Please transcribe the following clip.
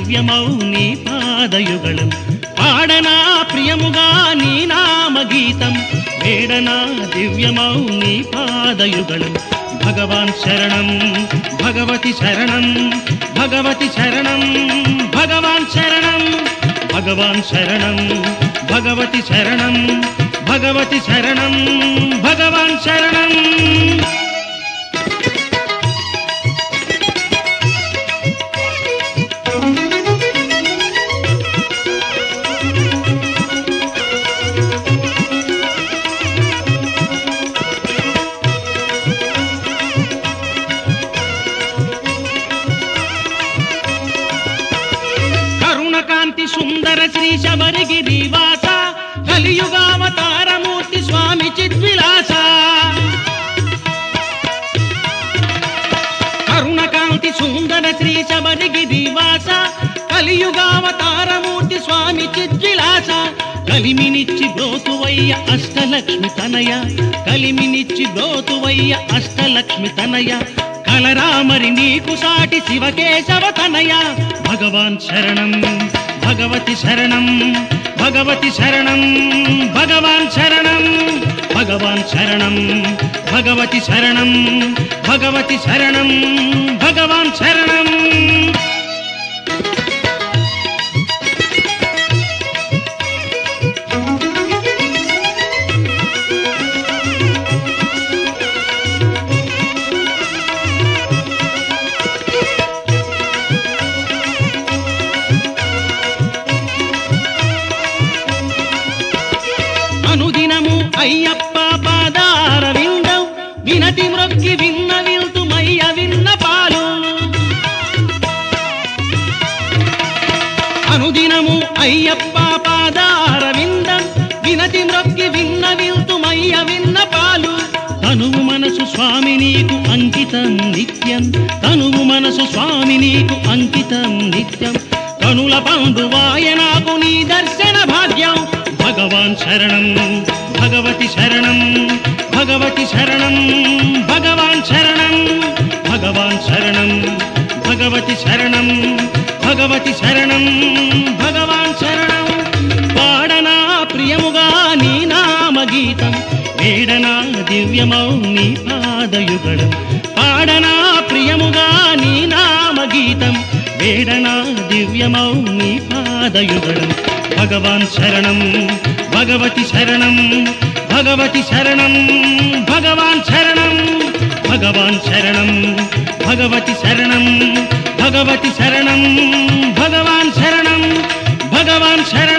దివ్యమౌ నీ పాదయుగళం పాడనా ప్రియముగా నీ నామ గీతం వేడనా దివ్యమౌ నీ పాదయుగళం భగవాన్ శరణం భగవతి శరణం భగవతి శరణం భగవాన్ శరణం భగవాన్ శరణం భగవతి శరణం భగవతి శరణం భగవాన్ శరణం కరుణకాంతి సుందర శ్రీ శబరిగిరివాస కలియుగావతారమూర్తి స్వామి చిద్విలాస కరుణకాంతి సుందర శ్రీ శబరిగిరివాస కలియుగావతారమూర్తి స్వామి చిద్విలాస కలిమినిచ్చి బ్రోతువయ్య అష్టలక్ష్మి తనయ కలిమినిచ్చి బ్రోతువయ్య అష్టలక్ష్మి తనయ కలరామరి నీకు సాటి శివకేశవ తనయ భగవాన్ శరణం భగవతి శరణం భగవతి శరణం భగవాన్ శరణం భగవాన్ శరణం భగవతి శరణం భగవతి శరణం భగవాన్ శరణం అనుదినము అయ్యప్ప పాదార విందం వినతి మ్రొక్కి విన్న విల్తుమయ్య విన్న పాలు అనుదినము అయ్యప్ప పాదార విందం వినతి మ్రొక్కి విన్న విల్తుమయ్య విన్న పాలు తనువు మనసు స్వామి నీకు అంకితం నిత్యం తనువు మనసు స్వామి నీకు అంకితం నిత్యం కనుల పండువాయ నాకు నీ దర్శన భాగ్యం భగవాన్ శరణం భగవతి శరణం భగవతి శరణం భగవాన్ శరణం భగవాన్ శరణం భగవతి శరణం భగవతి శరణం భగవాన్ శరణం పాడనా ప్రియముగా నీ నామ గీతం వేడనా దివ్యమౌ నీ పాదయుగళం పాడనా ప్రియముగా నీ నామ గీతం వేడనా దివ్యమౌ నీ పాదయుగళం భగవాన్ శరణం భగవతి శరణం భగవతి శరణం భగవాన్ శరణం భగవాన్ శరణం భగవతి శరణం భగవతి శరణం భగవాన్ శరణం భగవాన్ శరణం